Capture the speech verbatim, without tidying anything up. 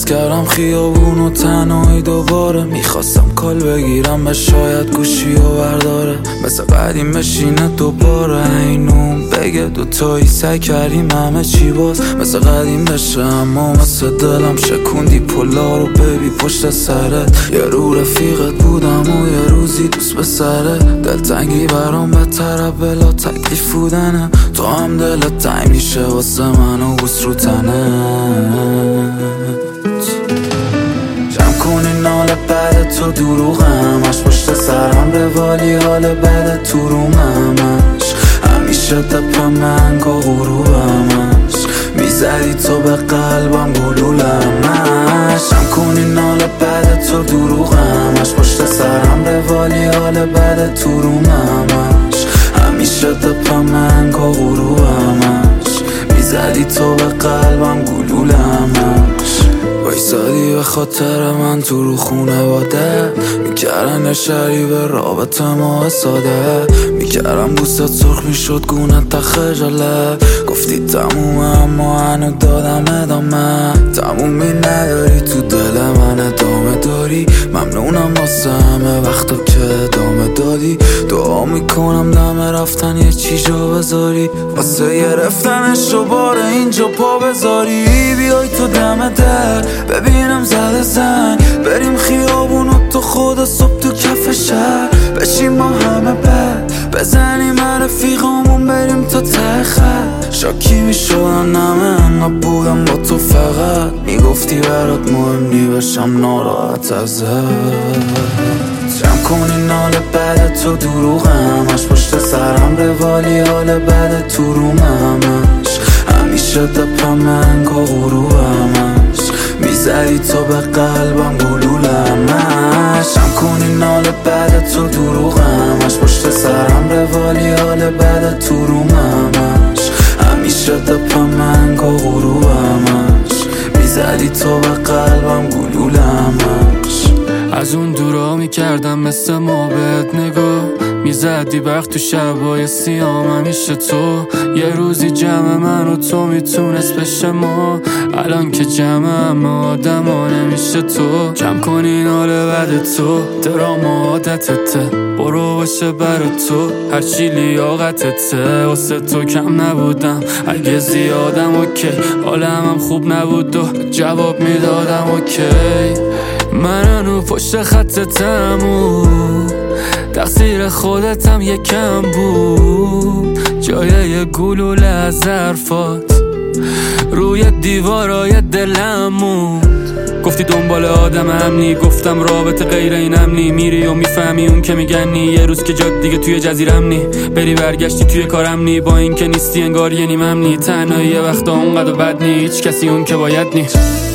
باز کردم خیابون و تنهایی دوباره. میخواستم کال بگیرم به شاید گوشی و برداره، مثل قدیم بشینه دوباره اینون بگه دوتایی سعی کردیم همه چی باز مثل قدیم بشه، اما مثل دلم شکوندی پلا رو ببی پشت سرت. یه رو رفیقت بودم و یه روزی دوست به سره، دلتنگی برام بدتره بلا تکلیف بودنه. تو هم دلت تنگ میشه واسه من و بوس رو تنت. جمع کنی نال بعد تو دروغم، اش پشت سرم روالی حال بعد تو روممش، همیشه دپ من که غروبمش، میزدی تو به قلبم گلولمش. جمع کنی نال بعد تو دروغم، اش پشت سرم روالی حال بعد تو روممش، همیشه دپ من که غروبمش، میزدی تو به قلبم گلولمش. وایسادی به خاطر من تو رو خونواده، میکردن شری به رابطه ما ساده، میکردم بوست سرخ میشد گونت تا خجالت. گفتی تمومه اما هنو دادم ادامه، تمومی نداری تو دل من ادامه داری. ممنونم واسه همه وقتا که ادامه دادی، دعا میکنم دم رفتن یه چی جا بذاری، واسه گرفتنش رو بار اینجا پا بذاری. بیای تو دم در ببینم زده زنگ، بریم خیابون و تو خود صبح تو کف شهر، بشیم ما همه بد بزنیم رفیقامون بریم تا ته خط. شاکی میشدن همه انقدر بودم با تو، فقط میگفتی برات مهم نی بشم ناراحت ازت. جمع کنی نال بعد تو دروغم، اش پشت سرم روالی حال بعد تو روممش، همیشه دپ من که غروبمش، میزدی تو به قلبم گلولمش. جمع کنی نال بعد تو دروغم، اش پشت سرم روالی حال بعد تو روممش، همیشه دپ من که غروبمش، میزدی تو به قلبم گلولمش. از اون دورا میکردم مثل ما بهت نگاه، میزدی وقت تو شبای سیام همیشه تو. یه روزی جمع من و تو میتونست بشه ما، الان که جمع همه آدم ها نمیشه تو. جمع کنی ناله بعد تو دراما عادتته، برو باشه برا تو هرچی لیاقتته. واسه تو کم نبودم اگه زیادم اوکی، حالم هم خوب نبود و جواب میدادم اوکی. من هنو پشت خطتم و تقصیر خودتم یکم بود، جای یه گلوله از حرفات روی دیوارای دلم موند. گفتی دنبال آدم امنی، گفتم رابطه غیر این امنی، میری و میفهمی اون که میگنی یه روز که جاد دیگه توی جزیرم نی، بری برگشتی توی کارم نی، با این که نیستی انگار یه نیم امنی، تنهایی یه وقتا اونقدر بد نی، هیچ کسی اون که باید نی.